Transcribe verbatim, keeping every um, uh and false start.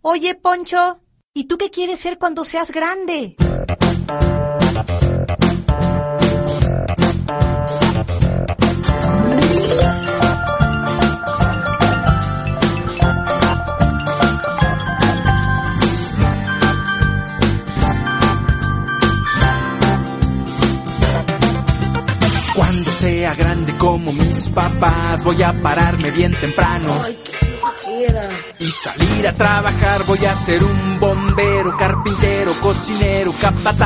Oye, Poncho, ¿y tú qué quieres ser cuando seas grande? Cuando sea grande como mis papás, voy a pararme bien temprano. Ay, qué flojera. Y salir a trabajar, voy a ser un bombero, carpintero, cocinero, capataz.